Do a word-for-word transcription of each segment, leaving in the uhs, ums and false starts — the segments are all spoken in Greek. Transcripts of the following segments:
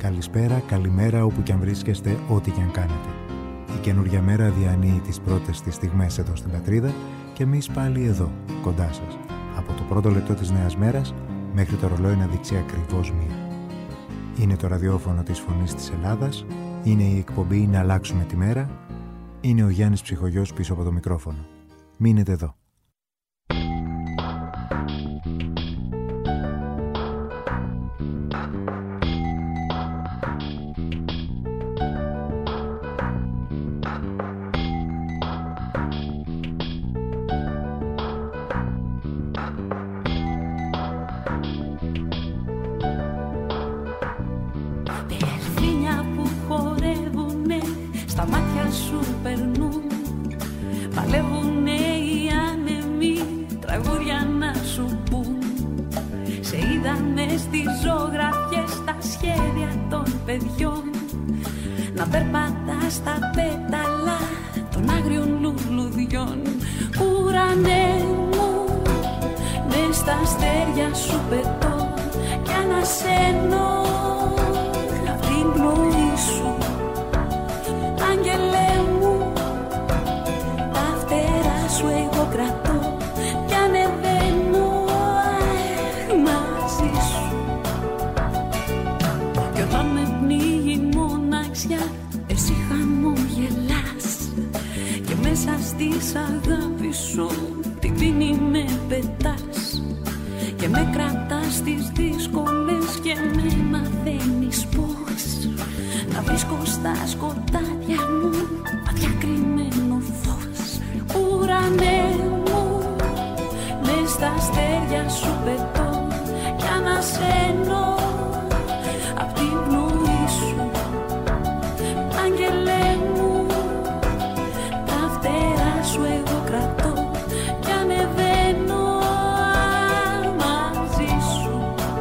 Καλησπέρα, καλημέρα όπου κι αν βρίσκεστε, ό,τι κι αν κάνετε. Η καινούργια μέρα διανύει τις πρώτες της στιγμές εδώ στην πατρίδα και εμείς πάλι εδώ, κοντά σας. Από το πρώτο λεπτό της νέας μέρας μέχρι το ρολόι να δείξει ακριβώς μία. Είναι το ραδιόφωνο της Φωνής της Ελλάδας, είναι η εκπομπή «Να αλλάξουμε τη μέρα», είναι ο Γιάννης Ψυχογιός πίσω από το μικρόφωνο. Μείνετε εδώ. Να περπατάς στα πέταλα των άγριων λουλουδιών. Ουρανέ μου, μες στα αστέρια σου πετώ κι ανασένω απ' την πνοή σου. Άγγελέ μου, τα φτερά σου εγώ κρατώ κι ανεβαίνω μαζί σου. Κι όταν με πνίγει μοναξιά, εσύ χαμογελάς και μέσα στις αγάπη σου την πίνη με πετάς και με κρατάς στις δύσκολες και με μαθαίνεις πώς να βρίσκω στα σκοτάδια μου αδιακριμμένο φως. Ουρανέ μου, μες στα αστέρια σου πετώ κι ανασένω απ' την πνοή σου. Άγγελέ μου, τα φτερά σου εγώ κρατώ κι ανεβαίνω μαζί σου.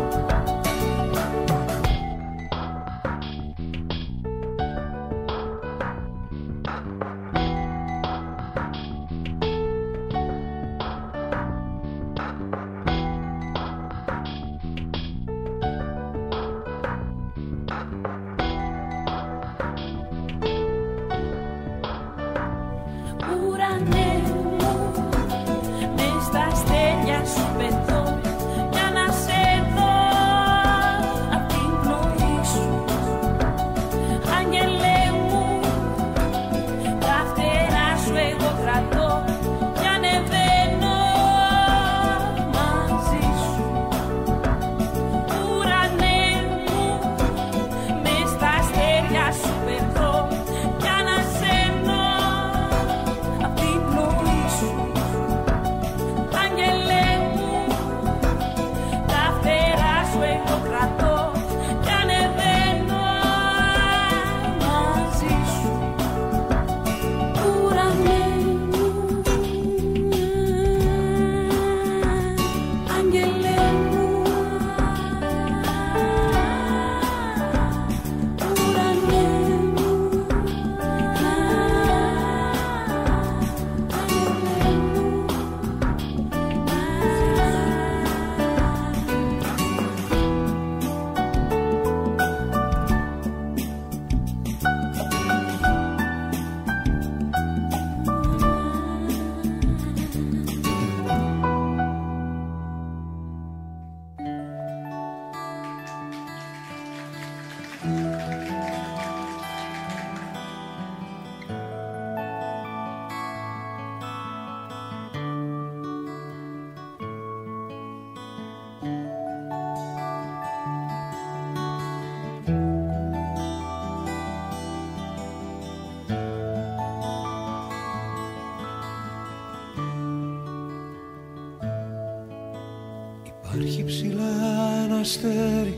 Υπάρχει ψηλά ένα αστέρι,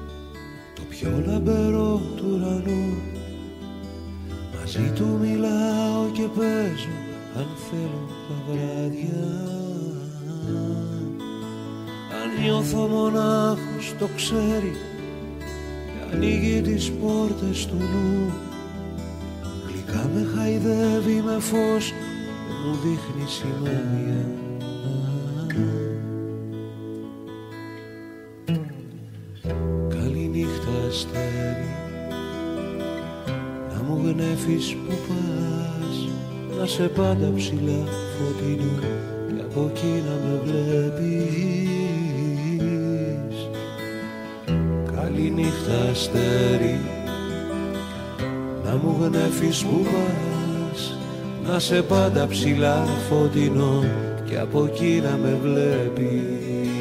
το πιο λαμπερό του ουρανού. Μαζί του μιλάω και παίζω αν θέλω τα βράδια. Αν νιώθω μονάχος το ξέρει και ανοίγει τις πόρτες του νου. Γλυκά με χαϊδεύει με φως και μου δείχνει σημάδια. Καληνύχτα αστέρι, να μου γνέφεις που πας, να σε πάντα ψηλά φωτεινό και από εκεί να με βλέπεις. Καληνύχτα αστέρι, να μου γνέφεις που πας, να σε πάντα ψηλά φωτεινό και από εκεί να με βλέπεις.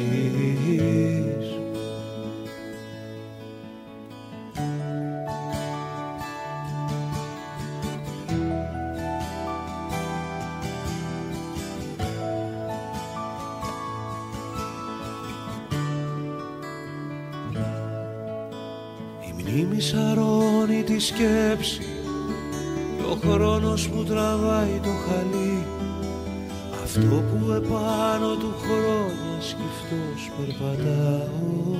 Η μνήμη σαρώνει τη σκέψη και ο χρόνος που τραβάει το χαλί, αυτό που επάνω του χρόνια σκυφτός περπατάω.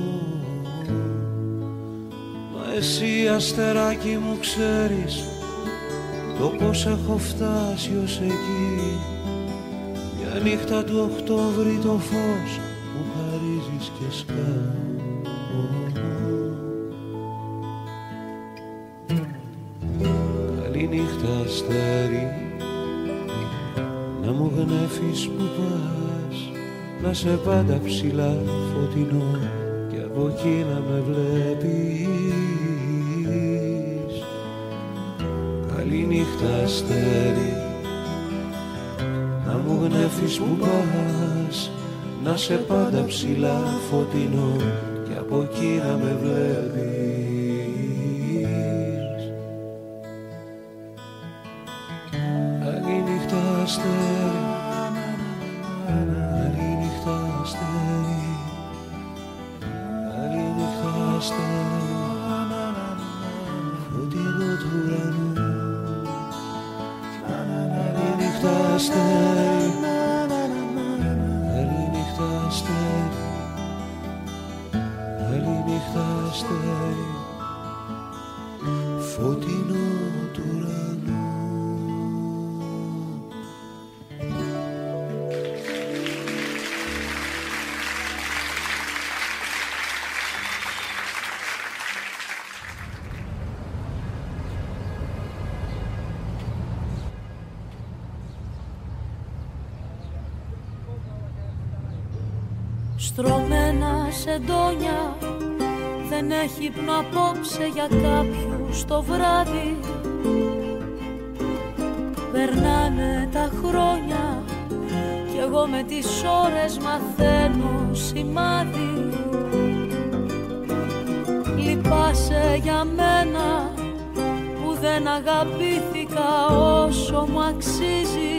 Μα εσύ αστεράκι μου ξέρεις το πως έχω φτάσει ως εκεί, μια νύχτα του Οκτώβρη το φως μου χαρίζεις και σκάω. Καληνύχτα αστέρι, να μου γνέφεις που πας, να σε πάντα ψηλά φωτεινό και από εκεί να με βλέπεις. Καληνύχτα αστέρι, να μου γνέφεις που πας, να σε πάντα ψηλά φωτεινό και από εκεί να με βλέπεις. Καληνύχτα αστέρι, καληνύχτα αστέρι, καληνύχτα αστέρι, φωτεινό του ουρανού. Καληνύχτα αστέρι, καληνύχτα αστέρι, καληνύχτα αστέρι, φωτεινό του ουρανού. Στρωμένα σεντόνια, δεν έχει ύπνο απόψε για κάποιους το βράδυ. Περνάνε τα χρόνια κι εγώ με τις ώρες μαθαίνω σημάδι. Λυπάσαι για μένα που δεν αγαπήθηκα όσο μου αξίζει.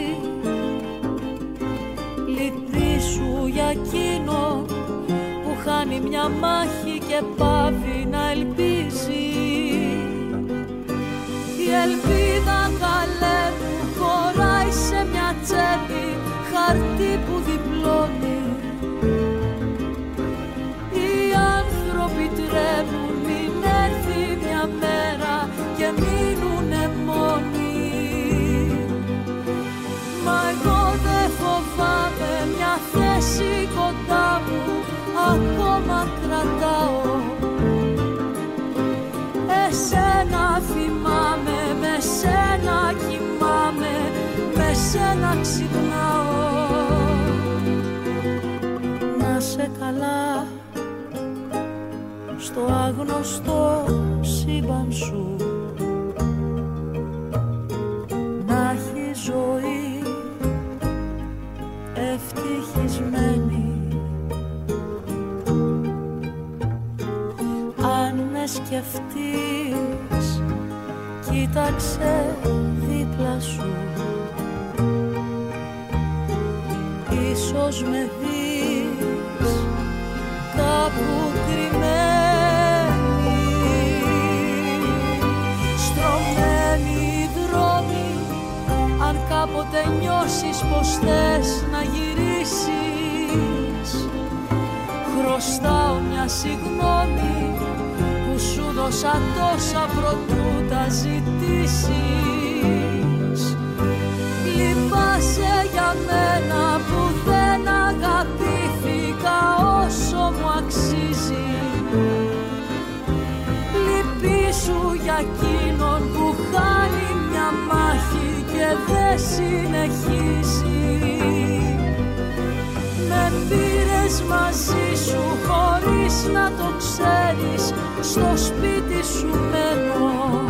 Λυπήσου για εκείνο που χάνει μια μάχη και πάβει να ελπίζει. Η ελπίδα καλέ μου χωράει σε μια τσέπη, χαρτί που διπλώνει. Οι άνθρωποι τρέμουν μην έρθει μια μέρα και μείνουνε μόνοι. Μα εγώ δεν φοβάμαι, μια θέση κοντά μου ακόμα κρατάω. Εσένα θυμάμαι, με σένα κοιμάμαι, με σένα ξυπνάω. Να σε καλά στο άγνωστο σύμπαν σου, να έχει ζωή ευτυχισμένη. Αν με σκεφτείς, κοίταξε δίπλα σου, ίσως με δεις κάπου κρυμμένη. Στρωμένοι οι δρόμοι, αν κάποτε νιώσεις πως θες να γυρίσεις, χρωστάω μια συγγνώμη που σου δώσα τόσα προτού τα ζητήσεις. Λυπάσαι για μένα που δεν αγαπήθηκα όσο μου αξίζει. εκείνον που χάνει μια μάχη και δεν συνεχίζει. Με πήρες μαζί σου χωρίς να το ξέρεις, στο σπίτι σου μένω.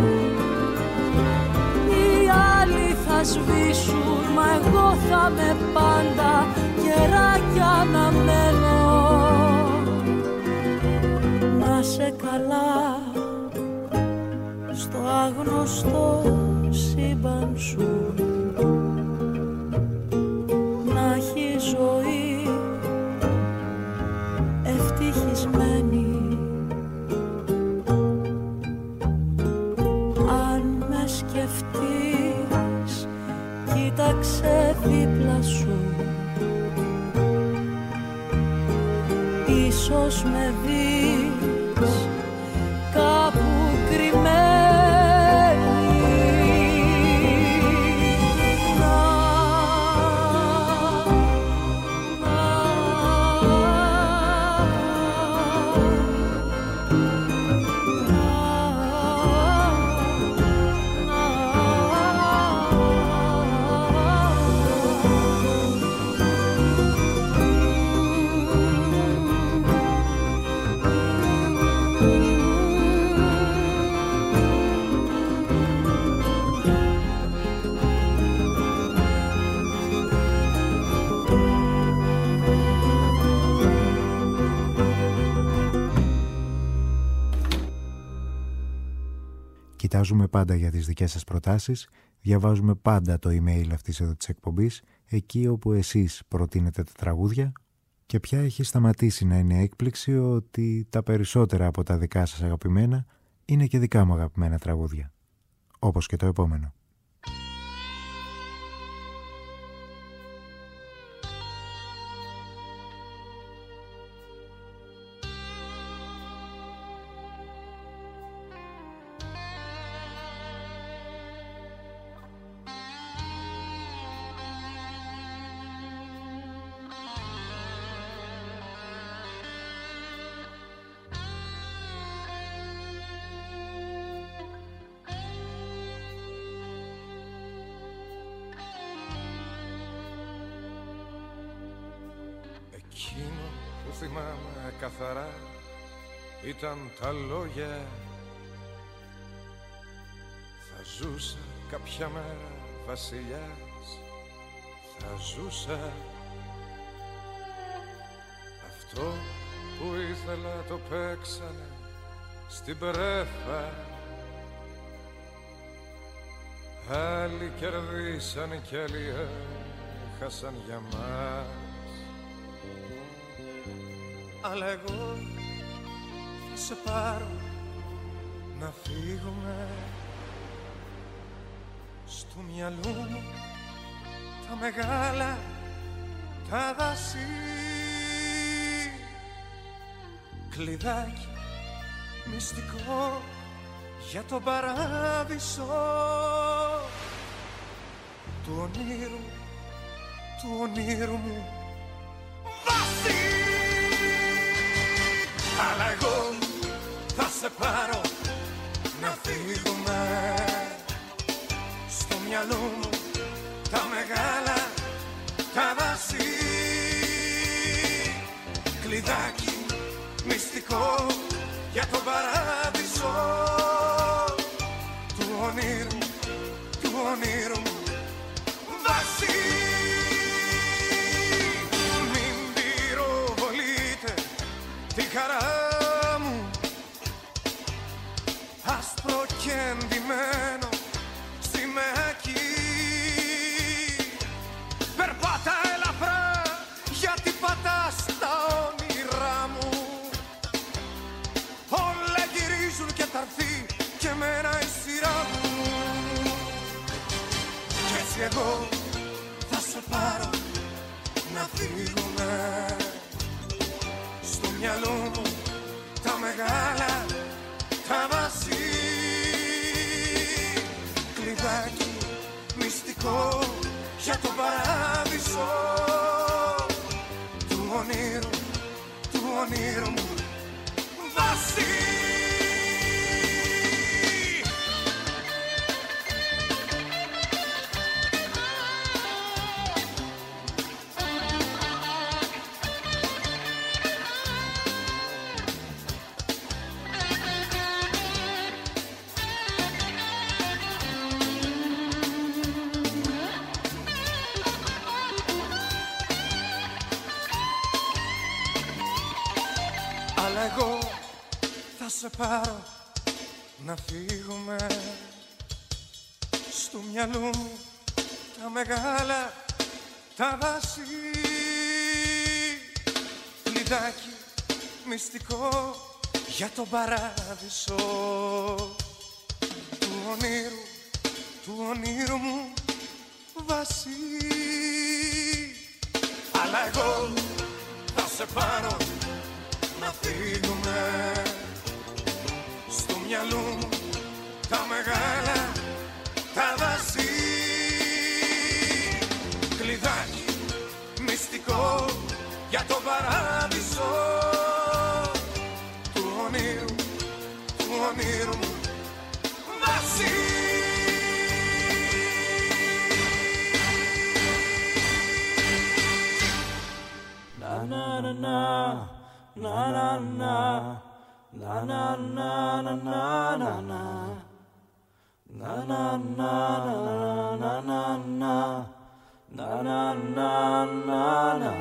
Οι άλλοι θα σβήσουν, μα εγώ θα με πάντα καιράκια να μένω. Να σε καλά στο άγνωστο σύμπαν σου, να έχει ζωή ευτυχισμένη. Αν με σκεφτείς, κοίταξε δίπλα σου, ίσως με δεις κάπου κρυμμένη. Κοιτάζουμε πάντα για τις δικές σας προτάσεις, διαβάζουμε πάντα το email αυτής εδώ της εκπομπής, εκεί όπου εσείς προτείνετε τα τραγούδια, και πια έχει σταματήσει να είναι έκπληξη ότι τα περισσότερα από τα δικά σας αγαπημένα είναι και δικά μου αγαπημένα τραγούδια. Όπως και το επόμενο. Εκείνο που θυμάμαι καθαρά ήταν τα λόγια. Θα ζούσα κάποια μέρα βασιλιάς, θα ζούσα. Αυτό που ήθελα το παίξανε στην πρέφα. Άλλοι κερδίσαν κι άλλοι έχασαν για μας. Αλλά εγώ θα σε πάρω να φύγουμε. Στο μυαλό μου τα μεγάλα τα δάση. Κλειδάκι μυστικό για τον παράδεισο του ονείρου, του ονείρου μου βάση. Αλλά εγώ θα σε πάρω να φύγουμε. Στο μυαλό μου τα μεγάλα τα δάση. Κλειδάκι μυστικό για τον παράδεισο του ονείρου, του ονείρου μου βάση. Μην πυροβολείτε τη χαρά μου, άσπρο και ενδυμένο σημαίακι. Περπάτα ελαφρά γιατί πατάς τα όνειρά μου. Όλα γυρίζουν και θα έρθει και εμένα η σειρά μου. Κι έτσι εγώ θα σε πάρω να φύγουμε. Στο μυαλό μου τα μεγάλα τα βάση. Κλειδάκι σε πάρω να φύγουμε. Στο μυαλό μου τα μεγάλα τα δάση, κλειδάκι μυστικό για τον παράδεισο του ονείρου, του ονείρου μου βάση. Αλλά εγώ θα σε πάρω να φύγουμε. Στο μυαλό μου τα μεγάλα τα δάση, κλειδάκι μυστικό για τον παράδεισο του ονείρου, του ονείρου μου βάση. Να να να να να να να να να να να να να να να να να να να.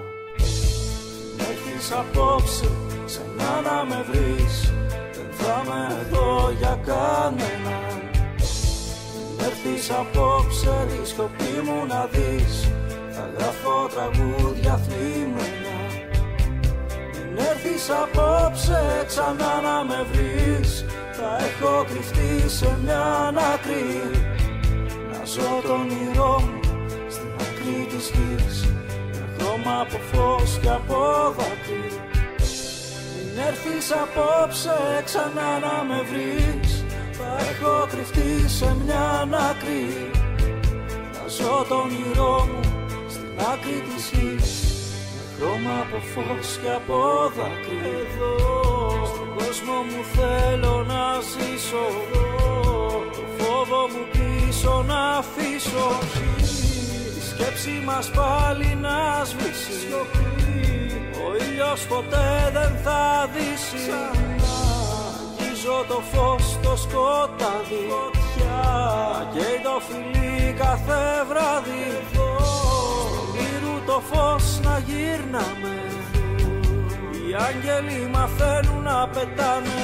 Έρθεις απόψε ξανά να με βρεις, δεν θα είμαι εδώ για κανέναν. Έρθεις απόψε τη σκοπή μου να δεις, θα γράφω τραγούδια θλιμμένα. Μην έρθεις απόψε ξανά να με βρεις, θα έχω κρυφτεί σε μια άκρη. Να ζω το όνειρό μου στην άκρη της γης, με χρώμα από φως και από δάκρυ. Μην έρθεις απόψε ξανά να με βρεις, θα έχω κρυφτεί σε μια άκρη. Να ζω το όνειρό μου στην άκρη της γης, με χρώμα από φως και από δάκρυ. Εδώ στον κόσμο μου θέλω να ζήσω, το φόβο μου πίσω να αφήσω. Η σκέψη μας πάλι να σβήσει, ο ήλιος ποτέ δεν θα δύσει. Αγγίζω το φως το σκοτάδι, καίει το φιλί κάθε βράδυ. Στον ήρου το φως να γύρναμε, οι άγγελοι μαθαίνουν να πετάνε.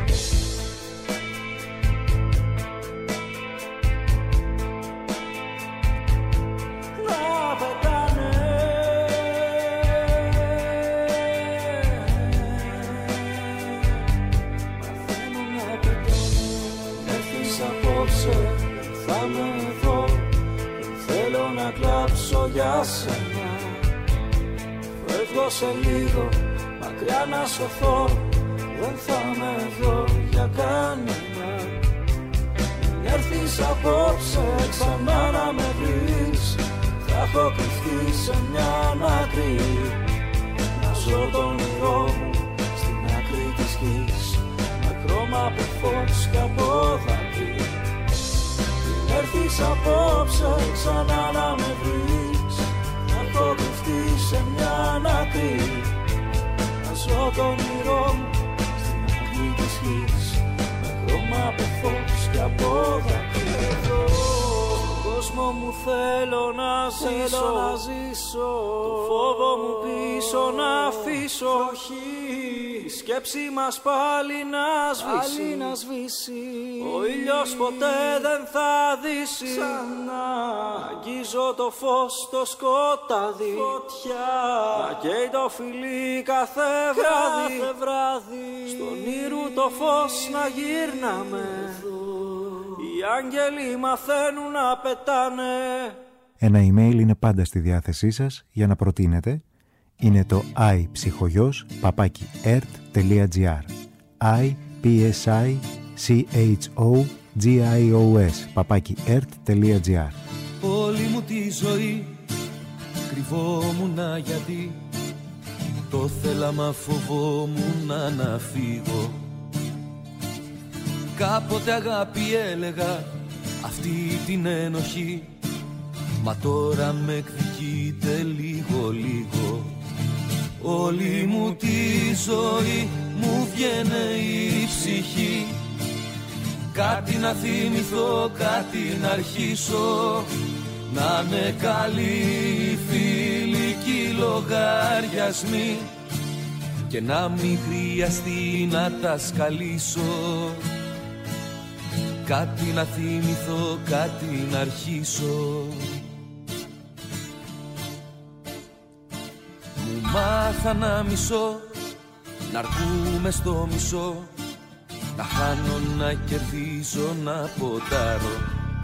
Να πετάνε. Μαθαίνουν να πετάνε. Έρθεις απόψε, θα είμαι εδώ, δεν θέλω να κλάψω για σένα. Φεύγω σε λίγο, μακριά να σωθώ, δεν θα είμαι εδώ για κανένα. Μην έρθεις απόψε ξανά να με βρεις, θα έχω κρυφτεί σε μια άκρη. Να ζω το όνειρό μου στην άκρη της γης, με χρώμα από φως και από δάκρυ. Μην έρθεις απόψε ξανά να με βρεις, θα έχω κρυφτεί σε μια άκρη. Να ζω το όνειρό μου στην άκρη της γης, με χρώμα από φως και από δάκρυ. Εδώ στον κόσμο μου θέλω να ζήσω, να ζήσω. Το φόβο μου πίσω να αφήσω. Η σκέψη μας πάλι να σβήσει, να σβήσει. Ο ήλιος ποτέ δεν θα δύσει. Ξανά αγγίζω το φως το σκοτάδι, φωτιά να καίει το φιλί κάθε βράδυ, κάθε βράδυ. Στον ήρου το φως να γύρναμε, οι άγγελοι μαθαίνουν να πετάνε. Ένα email είναι πάντα στη διάθεσή σας για να προτείνετε. Είναι το iPsychogos παπάκι ερτ τελεία τζι άρ i p s i c h o g i o s παπάκι ερτ τελεία τζι άρ. Όλη μου τη ζωή κρυβόμουνα γιατί το θέλα μα φοβόμουν να φύγω. Κάποτε αγάπη έλεγα αυτή την ένοχη, μα τώρα με εκδικείται λίγο λίγο. Όλη μου τη ζωή μου βγαίνε η ψυχή, κάτι να θυμηθώ, κάτι να αρχίσω. Να είναι καλοί φιλικοί λογαριασμοί, και να μην χρειαστεί να τα σκαλίσω. Κάτι να θυμηθώ, κάτι να αρχίσω. Μου μάθα να μισώ, να αρκούμε στο μισό, να χάνω, να κερδίζω, να ποντάρω,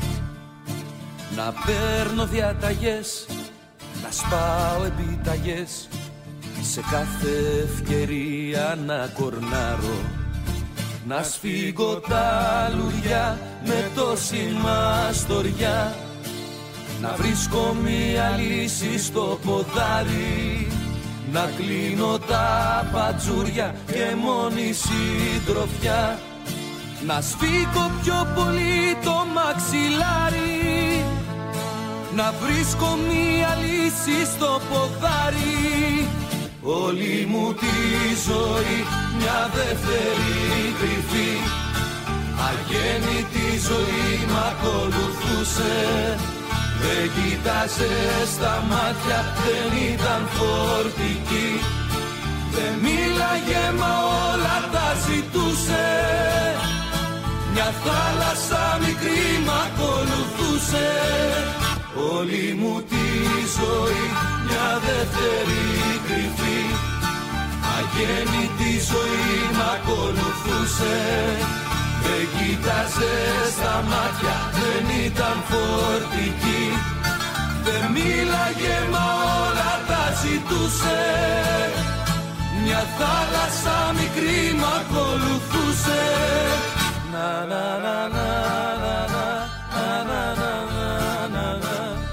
να παίρνω διαταγές, να σπάω επιταγές, σε κάθε ευκαιρία να κορνάρω, να σφίγγω τα λουριά με τόση μαστοριά, να βρίσκω μία λύση στο ποδάρι, να κλείνω τα πατζούρια και μόνη συντροφιά, να σφίγγω πιο πολύ το μαξιλάρι, να βρίσκω μία λύση στο ποδάρι. Όλη μου τη ζωή μια δεύτερη κρυφή, αγέννητη ζωή μ' ακολουθούσε. Δεν κοίταζε στα μάτια, δεν ήταν φορτική, δεν μίλαγε μα όλα τα ζητούσε. Μια θάλασσα μικρή μ' ακολουθούσε. Όλη μου τη ζωή μια δεύτερη κρυφή, αγέννητη ζωή μ' ακολουθούσε. Δεν κοίταζε στα μάτια, δεν ήταν φορτική, δεν μίλαγε μα όλα τα ζητούσε. Μια θάλασσα μικρή μ' ακολουθούσε. Να να να να να να να να να να.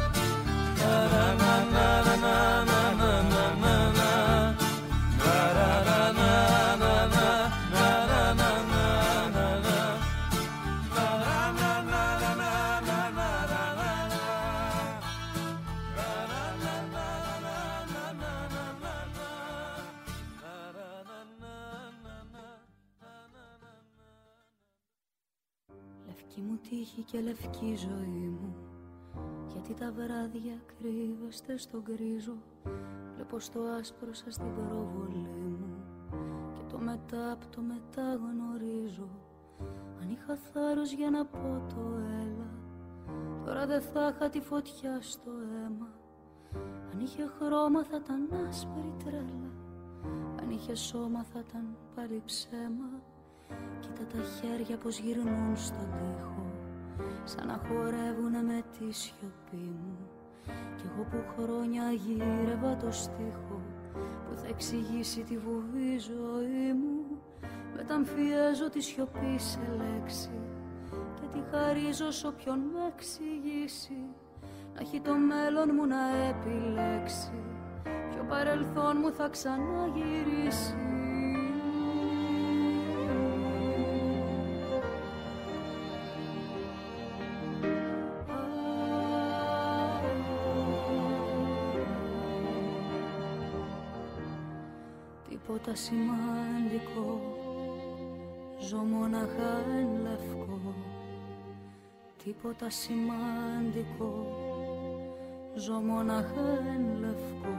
Λευκή μου τύχη και λευκή ζωή μου, γιατί τα βράδια κρύβεστε στον γκρίζο. Βλέπω στο άσπρο σας την προβολή μου και το μετά απ' το μετά γνωρίζω. Αν είχα θάρρος για να πω το έλα, τώρα δεν θα είχα τη φωτιά στο αίμα. Αν είχε χρώμα θα ήταν άσπρη τρέλα, αν είχε σώμα θα ήταν πάλι ψέμα. Κοίτα τα χέρια πως γυρνούν στον τοίχο, σαν να χορεύουνε με τη σιωπή μου. Κι εγώ που χρόνια γύρευα το στίχο, που θα εξηγήσει τη βουβή ζωή μου. Μεταμφιέζω τη σιωπή σε λέξη και τη χαρίζω σ' όποιον με εξηγήσει. Να έχει το μέλλον μου να επιλέξει, ποιο παρελθόν μου θα ξαναγυρίσει. Τίποτα σημαντικό, ζω μοναχά εν λευκό. Τίποτα σημαντικό, ζω μοναχά εν λευκό.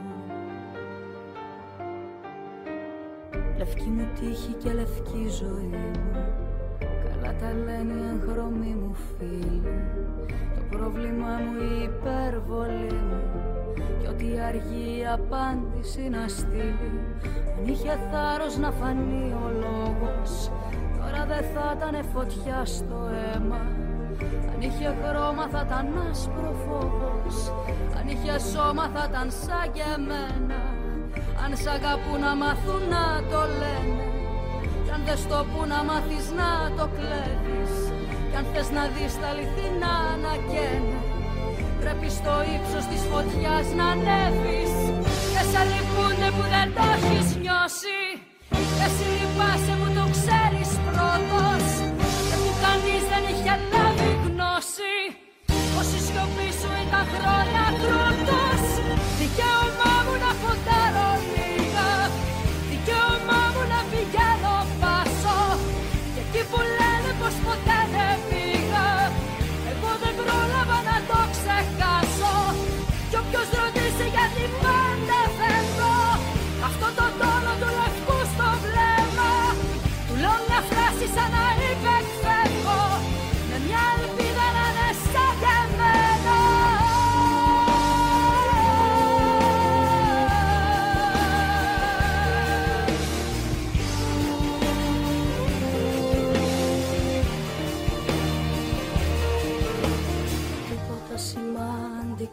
Λευκή μου τύχη και λευκή ζωή μου, καλά τα λένε οι εγχρωμοί μου φίλοι. Το πρόβλημά μου η υπερβολή μου, κι ό,τι αργεί η απάντηση να στείλει. Αν είχε θάρρος να φανεί ο λόγος, τώρα δεν θα ήτανε φωτιά στο αίμα. Αν είχε χρώμα θα ήταν άσπρο φόβος, αν είχε σώμα θα ήταν σαν και εμένα. Αν σ' αγαπούν να μάθουν να το λένε, κι αν δεν στο που να μάθεις να το κλέβεις, κι αν θες να δεις τα αληθινά να καίνε, πρέπει στο ύψος της φωτιάς να ανέβεις. Και σε λυπούνται που δεν το έχεις νιώσει, εσύ λυπάσαι που το ξέρεις πρώτος, και που κανείς δεν είχε λάβει γνώση, πως η σιωπή σου ήταν χρόνια κρότος. Δικαίωμά μου να φωτάρω λίγα, δικαίωμά μου να πηγαίνω πάσο, και εκεί που λένε πως ποτέ δεν πήγα, εγώ δεν πρόλαβα να το ξεχάσω. Κι όποιος ρωτήσει γιατί πάντα φεύγω, αυτό το τόνο του λεφτά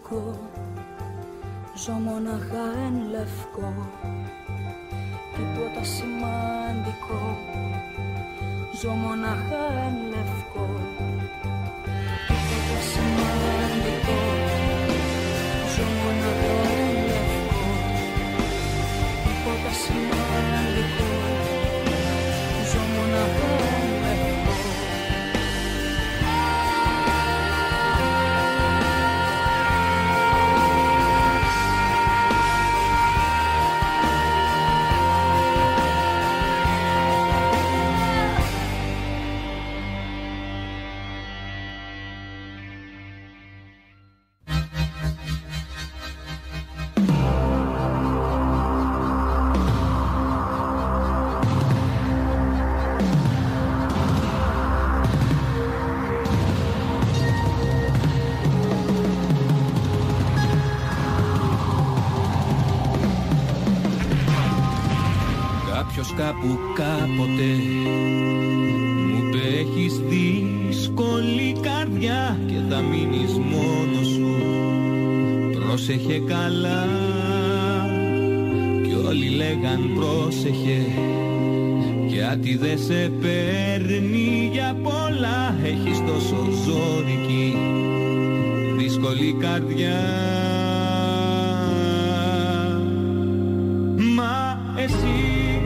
λευκό, ζω μοναχά εν λευκό, τίποτα σημαντικό, ζω μοναχά εν λευκό, τίποτα σημαντικό, ζω μοναχά εν λευκό, τίποτα σημαντικό, ζω μοναχά εν λευκό. Κάπου κάποτε μου είπε έχεις δύσκολη καρδιά και θα μείνεις μόνος σου, πρόσεχε καλά. Κι όλοι λέγαν πρόσεχε, γιατί δεν σε παίρνει για πολλά, έχεις τόσο ζώρικη δύσκολη καρδιά. Μα εσύ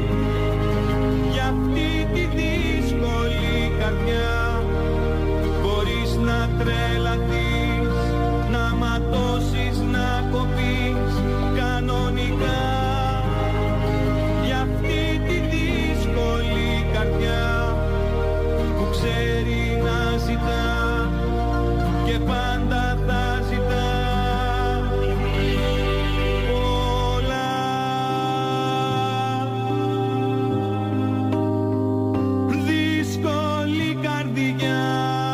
μπορείς να τρελαθείς, να ματώσεις, να κοπείς κανονικά. Για αυτή τη δύσκολη καρδιά που ξέρει να ζητά και πάντα θα ζητά πολλά. Δύσκολη καρδιά,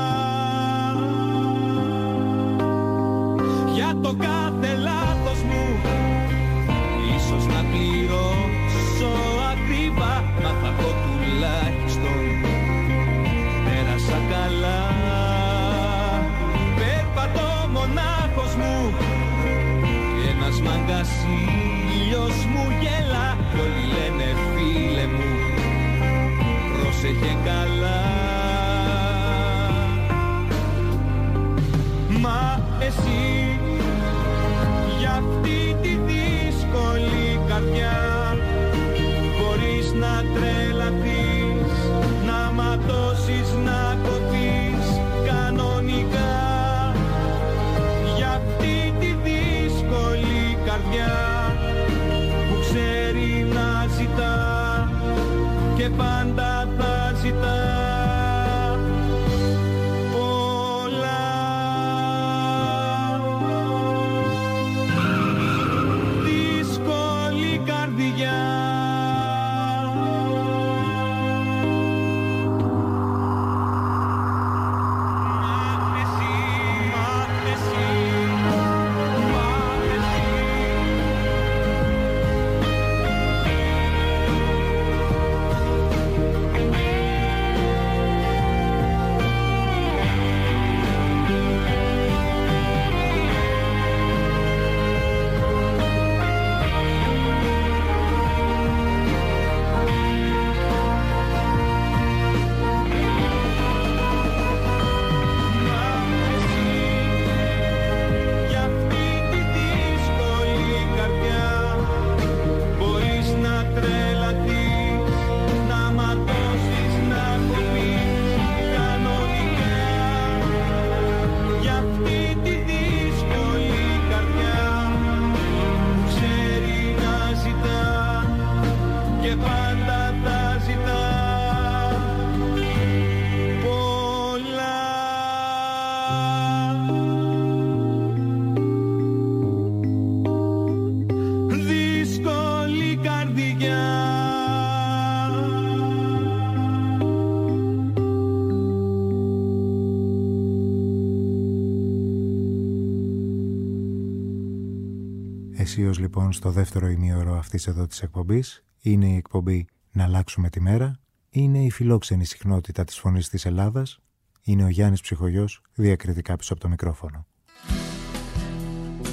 για το κάθε λάθος μου ίσως να πληρώσω ακριβά, μα θα πω τουλάχιστον πέρασα καλά. Περπατώ μονάχος μου και ένας μάγκας ήλιος μου γέλα, κι όλοι λένε φίλε μου πρόσεχε καλά. Μα εσύ για αυτή τη δύσκολη καρδιά μπορείς να τρελαθείς, να ματώσεις, να κοπείς κανονικά. Για αυτή τη δύσκολη καρδιά που ξέρει να ζητά και πάντα θα ζητά πολλά. Δύσκολη καρδιά. Εσείως λοιπόν στο δεύτερο ημίωρο αυτής εδώ της εκπομπής είναι η εκπομπή «Να αλλάξουμε τη μέρα», είναι η φιλόξενη συχνότητα της φωνής της Ελλάδας, είναι ο Γιάννης Ψυχογιός διακριτικά πίσω από το μικρόφωνο.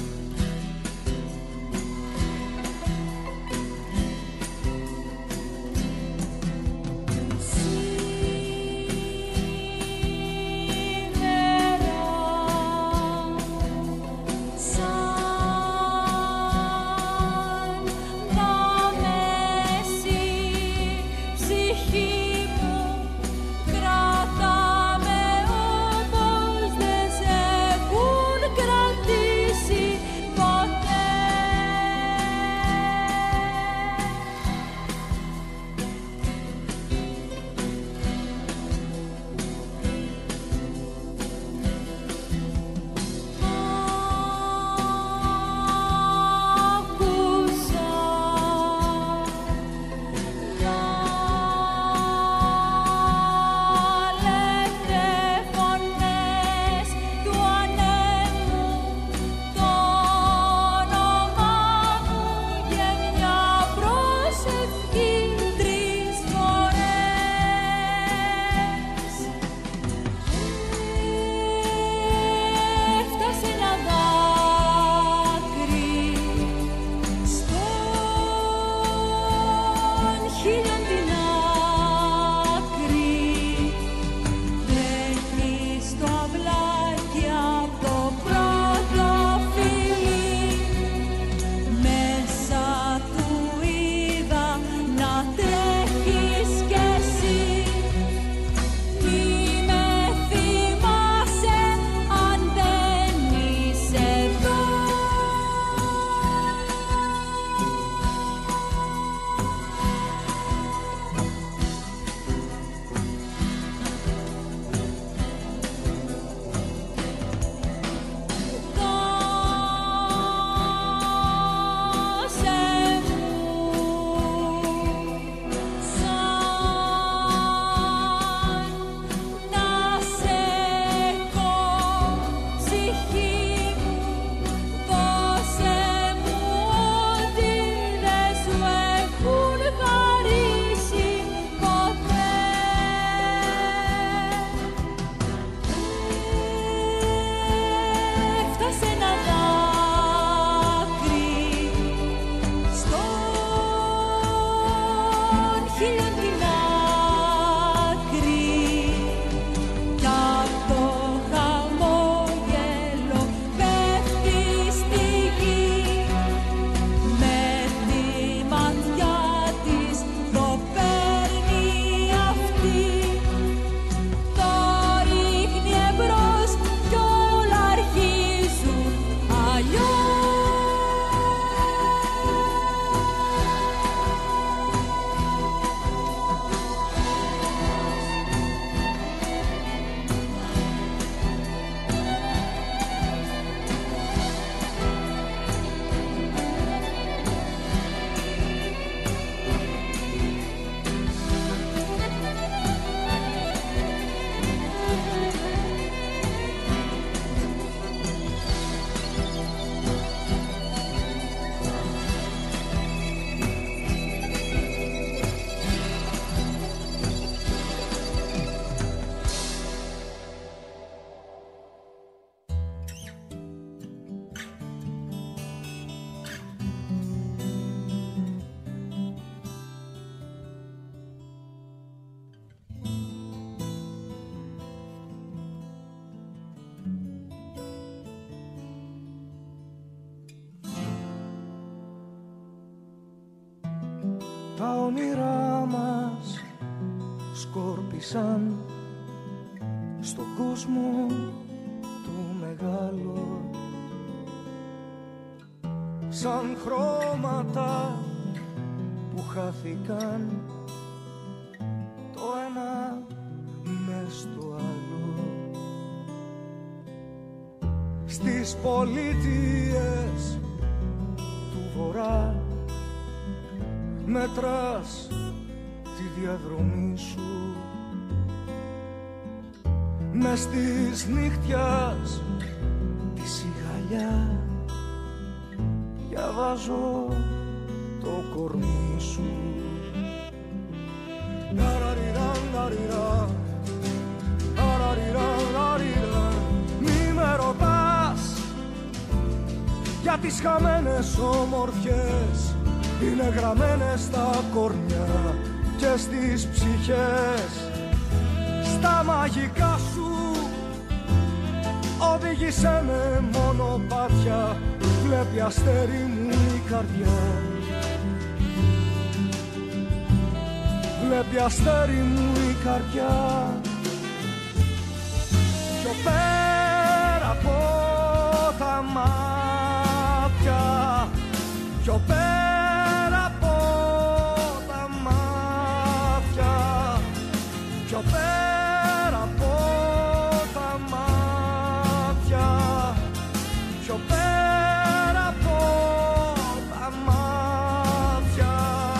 Τα όνειρά μας σκόρπισαν στον κόσμο το μεγάλο, σαν χρώματα που χάθηκαν το ένα μες στο άλλο. Στις πολιτείες του Βορρά μετράς τη διαδρομή σου, μες της νύχτιας τη σιγαλιά διαβάζω το κορμί σου. Μη με ρωτάς για τις χαμένες ομορφιές, είναι γραμμένες στα κορμιά και στις ψυχές. Στα μαγικά σου οδήγησέ με μονοπάτια, βλέπει αστέρι μου η καρδιά, βλέπει αστέρι μου η καρδιά. Πιο πέρα από τα μάτια, πιο πέρα από τα μάτια, πιο πέρα από τα μάτια, πιο πέρα από τα μάτια.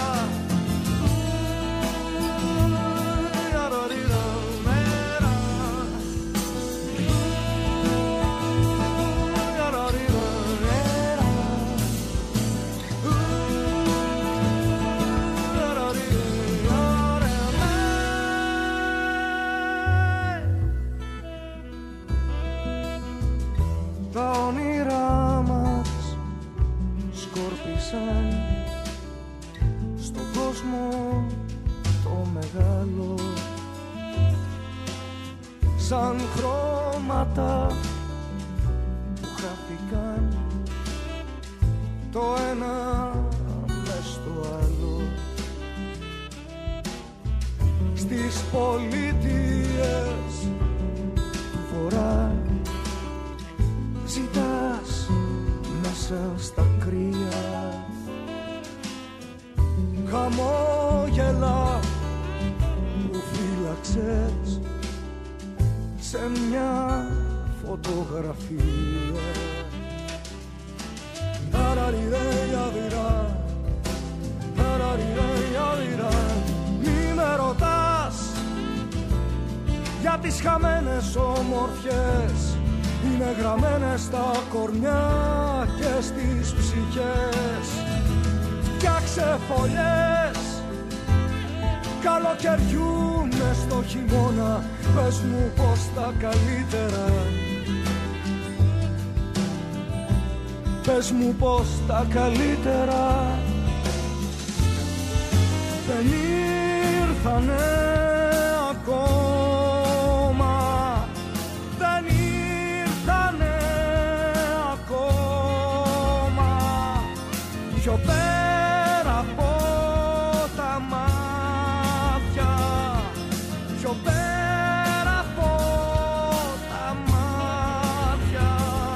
Τα όνειρά μας σκόρπισαν στον κόσμο το μεγάλο, σαν χρώματα που χάθηκαν το ένα μες στο άλλο. Στις πολιτείες του Βορρά ζητάς μέσα στα κρύα χαμόγελα που φύλαξες σε μια φωτογραφία. Μη με ρωτάς για τις χαμένες ομορφιές, είναι γραμμένες στα κορμιά και στις ψυχές. Φτιάξε φωλιές καλοκαιριού μες στο χειμώνα, πες μου πως τα καλύτερα, πες μου πως τα καλύτερα δεν ήρθανε ακόμα, δεν ήρθανε ακόμα. Πιο πέρα από τα μάτια, πιο πέρα από τα μάτια.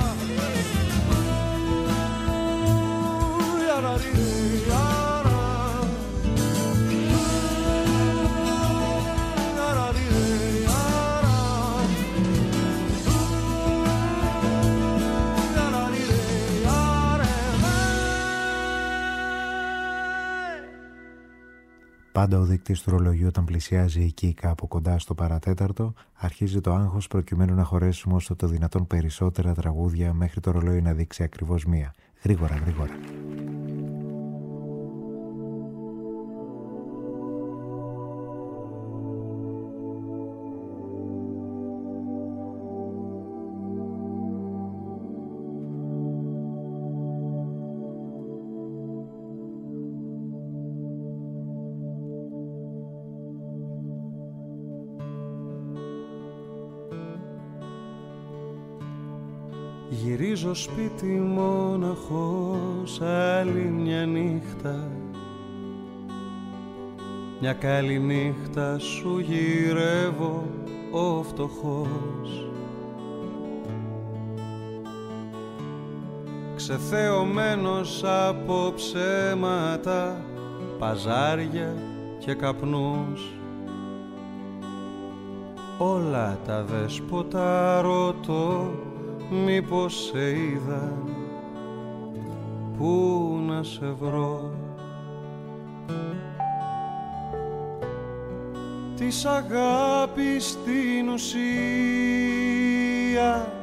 Πάντα ο δείκτης του ρολογιού όταν πλησιάζει εκεί κάπου κοντά στο παρατέταρτο, αρχίζει το άγχος προκειμένου να χωρέσουμε όσο το δυνατόν περισσότερα τραγούδια μέχρι το ρολόι να δείξει ακριβώς μία. Γρήγορα, γρήγορα. Γυρίζω σπίτι μόναχος άλλη μια νύχτα, μια καλή νύχτα σου γυρεύω ο φτωχός. Ξεθεωμένος από ψέματα, παζάρια και καπνούς. Όλα τα δέσποτα ρωτώ, μήπως σε είδαν, πού να σε βρω. Της αγάπης στην ουσία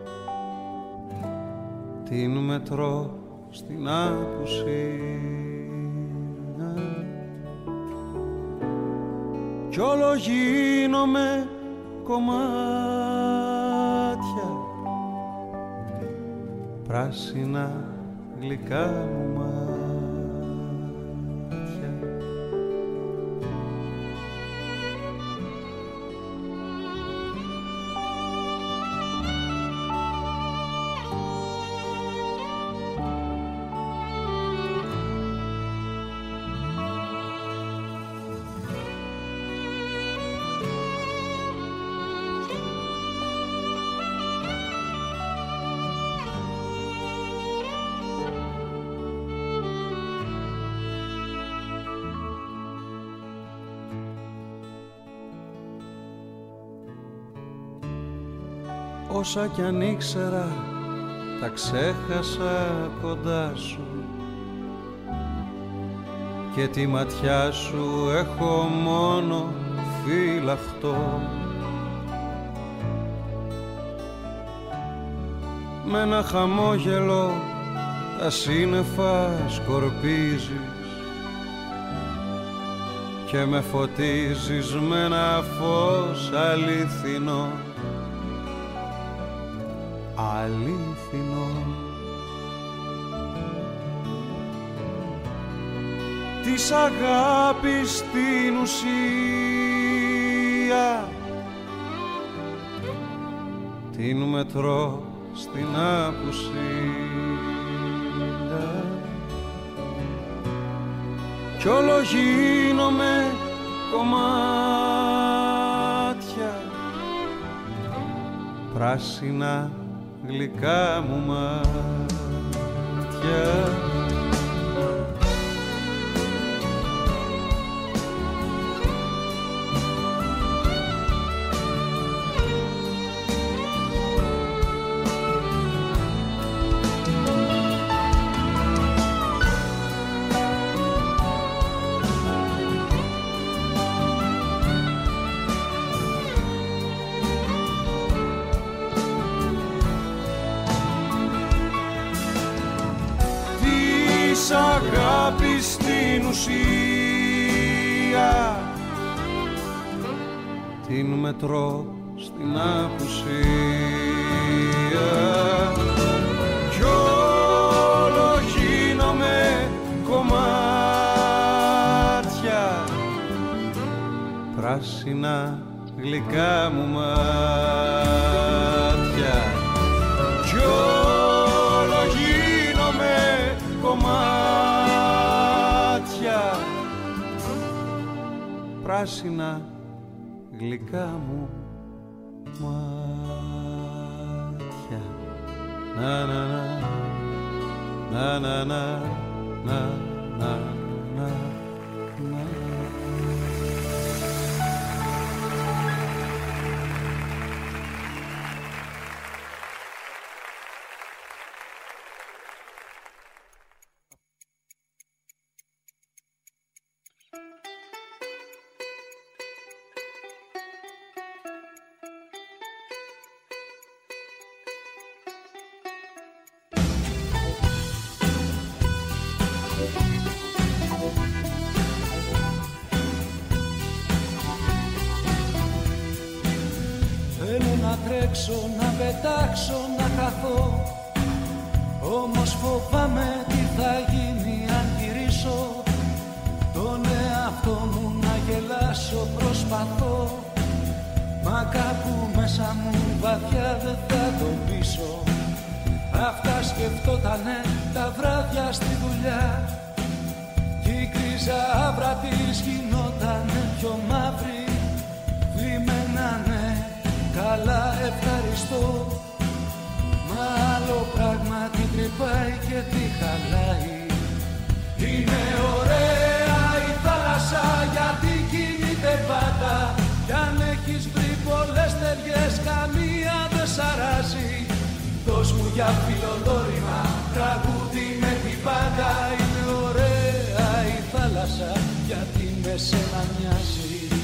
την μετρώ στην απουσία κι όλο γίνομαι κομμάτια πράσινα γλυκά μου μάτια. Όσα κι αν ήξερα, τα ξέχασα κοντά σου και τη ματιά σου έχω μόνο φυλαχτό. Με ένα χαμόγελο τα σύννεφα σκορπίζεις και με φωτίζεις με ένα φως αληθινό. Αλήθινο. Της αγάπης στην ουσία την μετρώ στην απουσία κι όλο γίνομαι κομμάτια πράσινα γλυκά μου μάτια. Αγάπη στην ουσία την μετρώ στην απουσία κι όλο γίνομαι κομμάτια πράσινα γλυκά μου μάτια κι όλο γίνομαι κομμάτια πράσινα γλυκά μου μάτια. Να να να να να να να να να. Να πετάξω, να χαθώ, όμως φοβάμαι τι θα γίνει αν γυρίσω. Τον εαυτό μου να γελάσω προσπαθώ, μα κάπου μέσα μου βαθιά δεν θα το πείσω. Αυτά σκεφτότανε τα βράδια στη δουλειά κι η κρυζάβρα της γινότανε πιο μαύρη. Θλιμμένα ναι, καλά ευχαριστώ. Μα άλλο πράγμα την τρυπάει και τη χαλάει. Είναι ωραία η θάλασσα γιατί κινείται πάντα. Κι αν έχεις βρει πολλές ταιριές καμία δεν σ' αράζει. Δώσ' μου για φιλοδόρημα τραγούδι με την πάντα. Είναι ωραία η θάλασσα γιατί με σένα μοιάζει.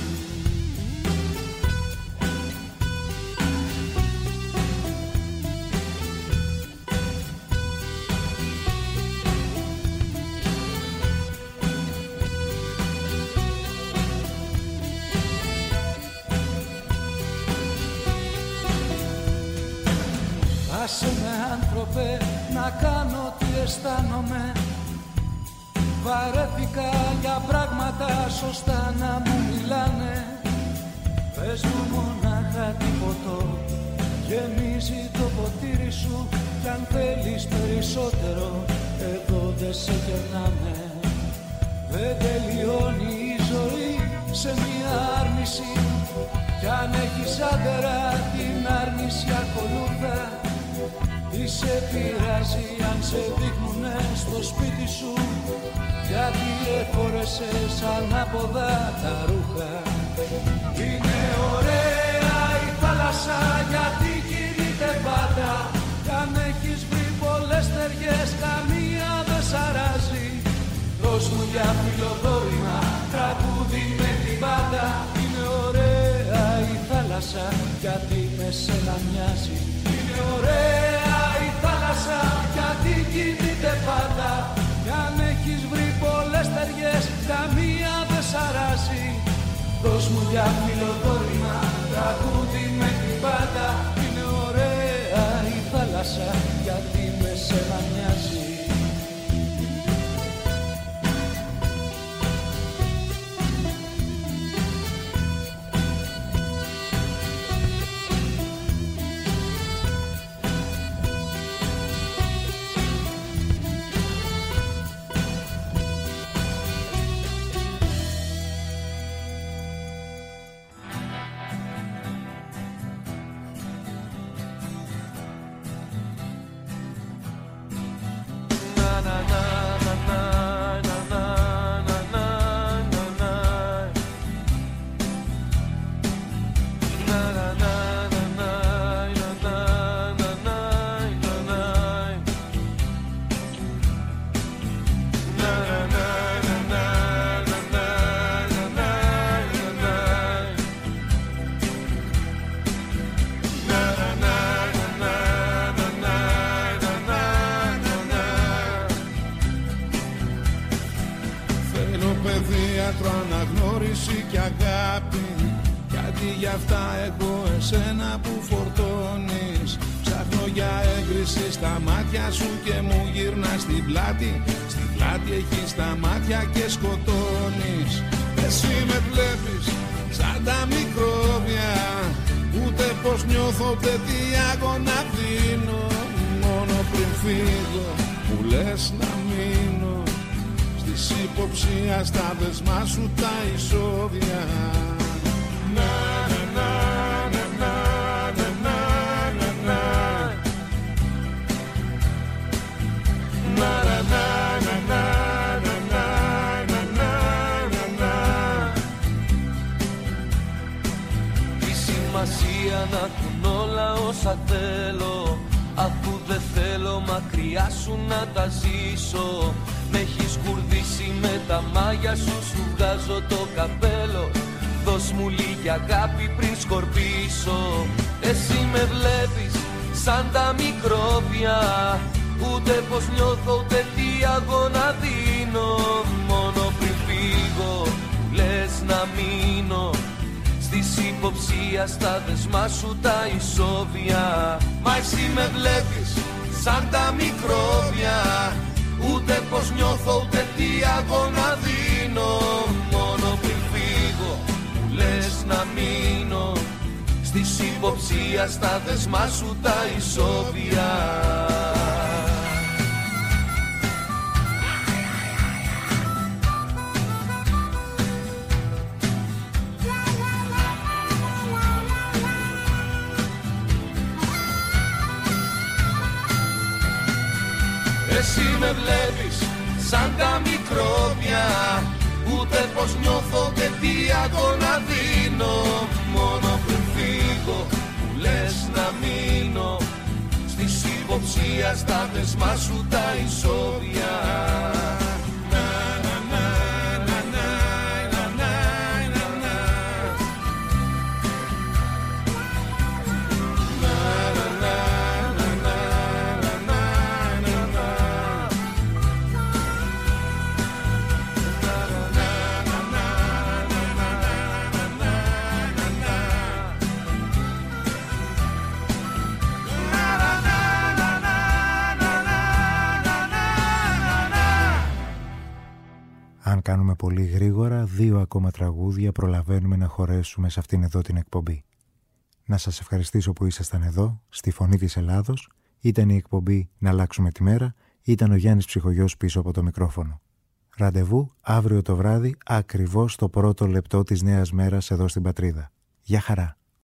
Άσε με άνθρωπε να κάνω τι αισθάνομαι. Βαρέθηκα για πράγματα σωστά να μου μιλάνε. Πες μου μονάχα τι ποτό γεμίζει το ποτήρι σου. Κι αν θέλεις περισσότερο εδώ δεν σε κερνάμε. Δεν τελειώνει η ζωή σε μια άρνηση. Κι αν έχεις άντερα την άρνηση ακολούθα. Τι σε πειράζει αν σε δείχνουνε στο σπίτι σου. Γιατί εφόρεσες ανάποδα τα ρούχα. Είναι ωραία η θάλασσα γιατί κινείται πάντα. Κι αν έχεις βρει πολλές ταιριές καμία δεν σ' αράζει. Δώσ' μου για φιλοδόρημα τραγούδι με την πάντα. Είναι ωραία η θάλασσα γιατί με σένα μοιάζει. Είναι ωραία η θάλασσα γιατί κινείται πάντα. Κι αν έχεις βρει πολλές ταιριές καμία δεν σ' αράζει. Δώσ' μου για φιλοδόρημα τραγούδι με την πάντα. Είναι ωραία η θάλασσα γιατί με σένα μοιάζει. Αναγνώριση και αγάπη. Γιατί γι' αυτά έχω εσένα που φορτώνεις. Ψάχνω για έγκριση στα μάτια σου και μου γυρνάς στην πλάτη. Στην πλάτη έχεις τα μάτια και σκοτώνεις. Εσύ με βλέπεις σαν τα μικρόβια. Ούτε πως νιώθω ούτε τι άγωνα δίνω. Μόνο πριν φύγω μου λες να μείνω. Της υποψίας στα δεσμά σου τα εισόδια. Να, να, να, να, να, να, να, να. Να, να, να, να, να, να, να, να. Τι σημασία να έχουν όλα όσα θέλω, αφού δεν θέλω μακριά σου να τα ζήσω. Με έχεις κουρδίσει με τα μάγια σου, σου βγάζω το καπέλο. Δώσ' μου λίγη αγάπη πριν σκορπίσω. Εσύ με βλέπεις σαν τα μικρόβια. Ούτε πως νιώθω ούτε τι αγώνα δίνω. Μόνο πριν φύγω λες να μείνω. Στις υποψία στα δεσμά σου τα ισόβια. Μα εσύ με βλέπεις σαν τα μικρόβια. Ούτε πως νιώθω ούτε τι αγώνα δίνω. Μόνο πριν φύγω μου λες να μείνω. Στις υποψία στα δεσμά σου τα ισόβια. εσύ με βλέπεις σαν τα μικρόβια, ούτε πως νιώθω και τι αγώνα δίνω. Μόνο πριν φύγω που λες να μείνω, στις υποψία στα δεσμά σου τα ισόβια. Αν κάνουμε πολύ γρήγορα, δύο ακόμα τραγούδια προλαβαίνουμε να χωρέσουμε σε αυτήν εδώ την εκπομπή. Να σας ευχαριστήσω που ήσασταν εδώ, στη Φωνή της Ελλάδος. Ήταν η εκπομπή «Να αλλάξουμε τη μέρα», ήταν ο Γιάννης Ψυχογιός πίσω από το μικρόφωνο. Ραντεβού αύριο το βράδυ, ακριβώς το πρώτο λεπτό της νέας μέρας εδώ στην Πατρίδα. Γεια χαρά!